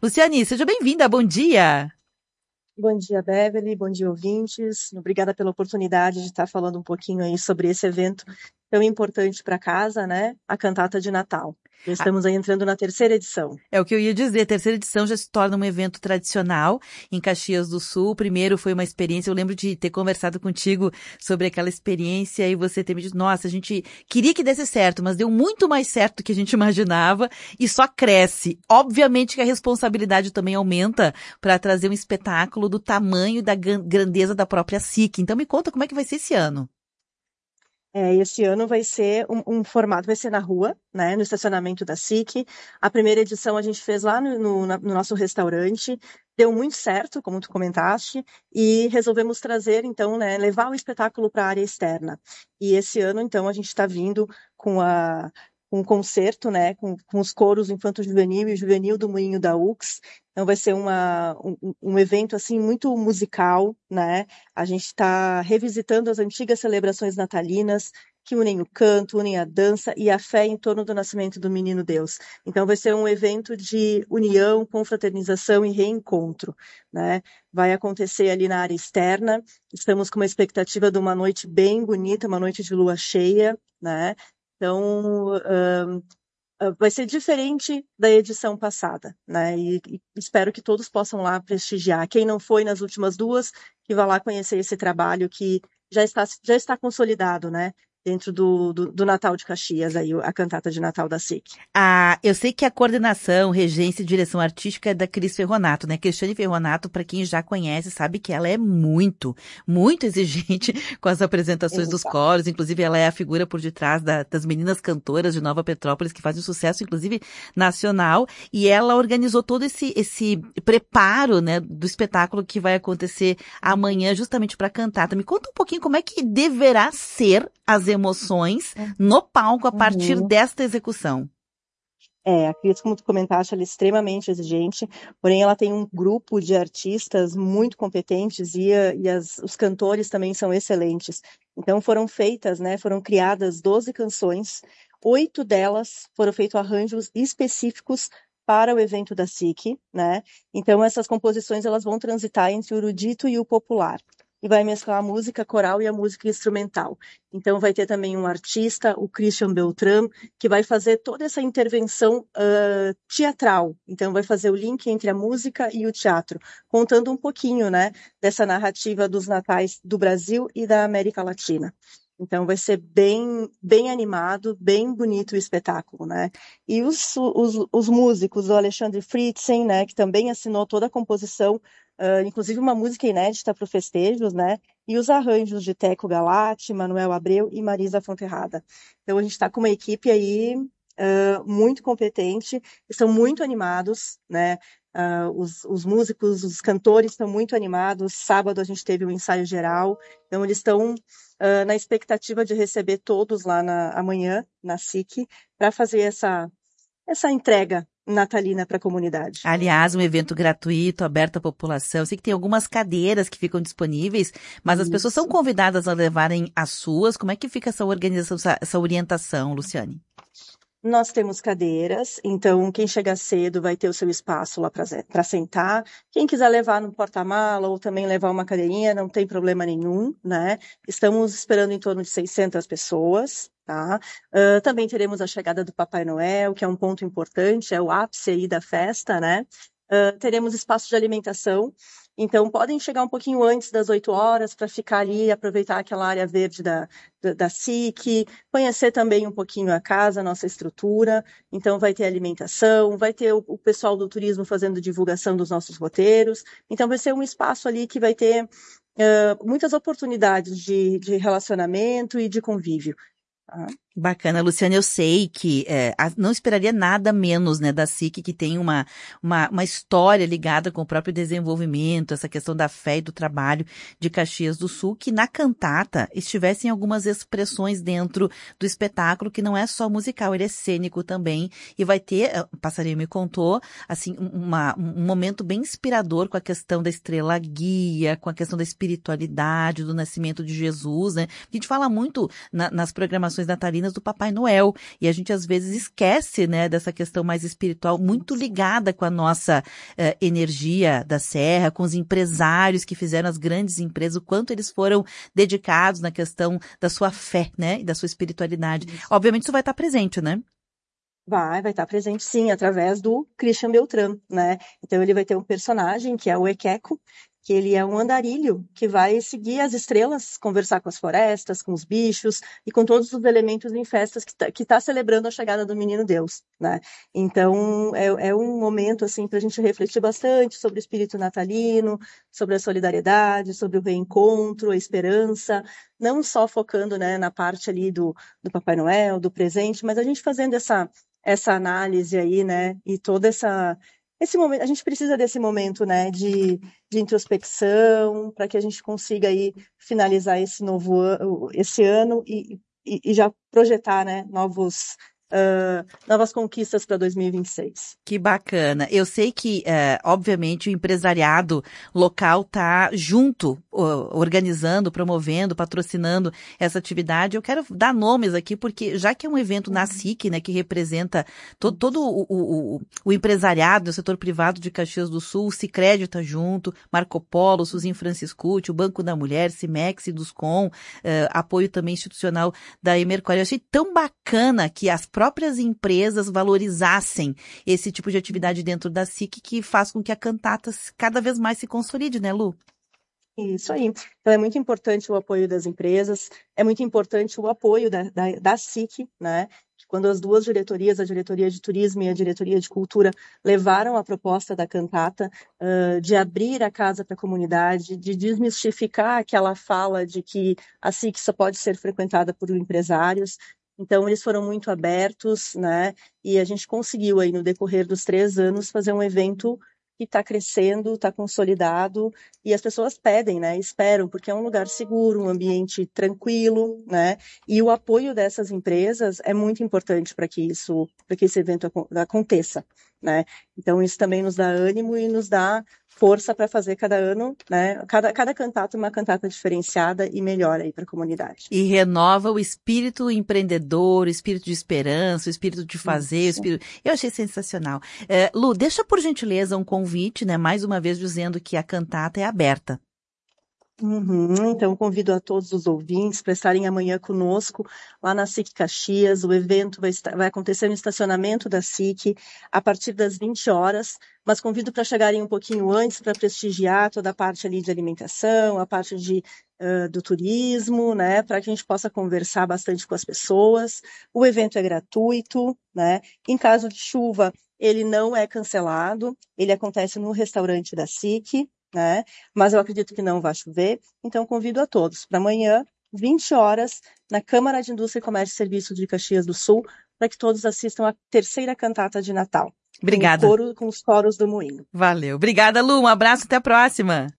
Luciane, seja bem-vinda, bom dia! Bom dia, Beverly, bom dia, ouvintes. Obrigada pela oportunidade de estar falando um pouquinho aí sobre esse evento tão importante para casa, né? A Cantata de Natal. Já estamos aí entrando na terceira edição. É o que eu ia dizer, a terceira edição já se torna um evento tradicional em Caxias do Sul. O primeiro foi uma experiência, eu lembro de ter conversado contigo sobre aquela experiência e você ter me dito, nossa, a gente queria que desse certo, mas deu muito mais certo do que a gente imaginava e só cresce. Obviamente que a responsabilidade também aumenta para trazer um espetáculo do tamanho e da grandeza da própria SIC. Então me conta como é que vai ser esse ano. Esse ano vai ser um formato, vai ser na rua, né, no estacionamento da SIC. A primeira edição a gente fez lá no nosso restaurante, deu muito certo, como tu comentaste, e resolvemos trazer, então, né, levar o espetáculo para a área externa. E esse ano, então, a gente está vindo com um concerto, né, com os coros infanto-juvenil e juvenil do Moinho da UX. Então vai ser um evento assim muito musical, né? A gente está revisitando as antigas celebrações natalinas que unem o canto, unem a dança e a fé em torno do nascimento do Menino Deus. Então vai ser um evento de união, confraternização e reencontro, né? Vai acontecer ali na área externa. Estamos com uma expectativa de uma noite bem bonita, uma noite de lua cheia, né? Então, vai ser diferente da edição passada, né? E espero que todos possam lá prestigiar. Quem não foi nas últimas duas, que vá lá conhecer esse trabalho que já está consolidado, né? Dentro do Natal de Caxias, aí, a cantata de Natal da SIC. Eu sei que a coordenação, regência e direção artística é da Cris Ferronato, né? Cristiane Ferronato, para quem já conhece, sabe que ela é muito, muito exigente com as apresentações dos Exato. coros. Inclusive, ela é a figura por detrás das meninas cantoras de Nova Petrópolis, que fazem sucesso, inclusive, nacional. E ela organizou todo esse preparo, né, do espetáculo que vai acontecer amanhã, justamente para a cantata. Me conta um pouquinho como é que deverá ser as emoções no palco a partir Uhum. desta execução. A Cris, como tu comentaste, ela é extremamente exigente, porém ela tem um grupo de artistas muito competentes e os cantores também são excelentes. Então foram feitas, né, foram criadas 12 canções, 8 delas foram feitos arranjos específicos para o evento da SIC, né? Então essas composições elas vão transitar entre o erudito e o popular. E vai mesclar a música coral e a música instrumental. Então vai ter também um artista, o Christian Beltrán, que vai fazer toda essa intervenção teatral. Então, vai fazer o link entre a música e o teatro, contando um pouquinho, né, dessa narrativa dos natais do Brasil e da América Latina. Então, vai ser bem, bem animado, bem bonito o espetáculo, né? E os músicos, o Alexandre Fritzen, né, que também assinou toda a composição, inclusive uma música inédita para os festejos, né? E os arranjos de Teco Galati, Manuel Abreu e Marisa Fonterrada. Então, a gente está com uma equipe aí muito competente, estão muito animados, né? Os músicos, os cantores estão muito animados. Sábado a gente teve um ensaio geral, então eles estão na expectativa de receber todos lá amanhã, na SIC, para fazer essa entrega natalina para a comunidade. Aliás, um evento gratuito, aberto à população. Eu sei que tem algumas cadeiras que ficam disponíveis, mas as pessoas são Isso. convidadas a levarem as suas. Como é que fica essa organização, essa orientação, Luciane? Nós temos cadeiras, então quem chegar cedo vai ter o seu espaço lá para sentar. Quem quiser levar no porta-mala ou também levar uma cadeirinha, não tem problema nenhum, né? Estamos esperando em torno de 600 pessoas, tá? Também teremos a chegada do Papai Noel, que é um ponto importante, é o ápice aí da festa, né? Teremos espaço de alimentação. Então, podem chegar um pouquinho antes das 8 horas para ficar ali e aproveitar aquela área verde da SIC, conhecer também um pouquinho a casa, a nossa estrutura. Então, vai ter alimentação, vai ter o pessoal do turismo fazendo divulgação dos nossos roteiros. Então, vai ser um espaço ali que vai ter muitas oportunidades de relacionamento e de convívio. Tá? Bacana, Luciane, eu sei que não esperaria nada menos, né, da SIC, que tem uma história ligada com o próprio desenvolvimento, essa questão da fé e do trabalho de Caxias do Sul, que na cantata estivessem algumas expressões dentro do espetáculo, que não é só musical, ele é cênico também, e vai ter, o Passarinho me contou, assim, um momento bem inspirador com a questão da estrela guia, com a questão da espiritualidade, do nascimento de Jesus, né, a gente fala muito nas programações natalinas bailarinas do Papai Noel. E a gente às vezes esquece, né, dessa questão mais espiritual, muito ligada com a nossa energia da Serra, com os empresários que fizeram as grandes empresas, o quanto eles foram dedicados na questão da sua fé, né, e da sua espiritualidade. Obviamente isso vai estar presente, né? Vai estar presente sim, através do Christian Beltrán, né? Então ele vai ter um personagem que é o Equeco, que ele é um andarilho que vai seguir as estrelas, conversar com as florestas, com os bichos e com todos os elementos em festas que tá celebrando a chegada do Menino Deus, né? Então é um momento assim para a gente refletir bastante sobre o espírito natalino, sobre a solidariedade, sobre o reencontro, a esperança, não só focando, né, na parte ali do Papai Noel, do presente, mas a gente fazendo essa análise aí, né, e toda esse momento, a gente precisa desse momento, né, de introspecção, para que a gente consiga aí finalizar esse ano e já projetar, né, novas conquistas para 2026. Que bacana. Eu sei que, obviamente, o empresariado local está junto, organizando, promovendo, patrocinando essa atividade. Eu quero dar nomes aqui, porque já que é um evento na SIC, né, que representa todo o empresariado do setor privado de Caxias do Sul, o Sicredi está junto, Marco Polo, Suzin Franciscucci, o Banco da Mulher, Cimex, Induscom, apoio também institucional da Emercor. Eu achei tão bacana que as próprias empresas valorizassem esse tipo de atividade dentro da SIC, que faz com que a cantata cada vez mais se consolide, né, Lu? Isso aí. Então é muito importante o apoio das empresas, é muito importante o apoio da SIC, né? Quando as duas diretorias, a diretoria de turismo e a diretoria de cultura, levaram a proposta da cantata de abrir a casa para a comunidade, de desmistificar aquela fala de que a SIC só pode ser frequentada por empresários. Então, eles foram muito abertos, né? E a gente conseguiu aí, no decorrer dos 3 anos, fazer um evento que está crescendo, está consolidado, e as pessoas pedem, né? Esperam, porque é um lugar seguro, um ambiente tranquilo, né? E o apoio dessas empresas é muito importante para que esse evento aconteça, né? Então, isso também nos dá ânimo e nos dá força para fazer cada ano, né? Cada cantata uma cantata diferenciada e melhor aí para a comunidade. E renova o espírito empreendedor, o espírito de esperança, o espírito de fazer, o espírito... Eu achei sensacional. Lu, deixa por gentileza um convite, né? Mais uma vez dizendo que a cantata é aberta. Então, convido a todos os ouvintes para estarem amanhã conosco lá na SIC Caxias. O evento vai acontecer no estacionamento da SIC a partir das 20 horas, mas convido para chegarem um pouquinho antes para prestigiar toda a parte ali de alimentação, a parte do turismo, né, para que a gente possa conversar bastante com as pessoas. O evento é gratuito, né? Em caso de chuva, ele não é cancelado, ele acontece no restaurante da SIC, né? Mas eu acredito que não vai chover, então convido a todos para amanhã, 20 horas, na Câmara de Indústria, Comércio e Serviço de Caxias do Sul, para que todos assistam à terceira cantata de Natal. Obrigada. Com os coros do Moinho. Valeu. Obrigada, Lu. Um abraço, até a próxima.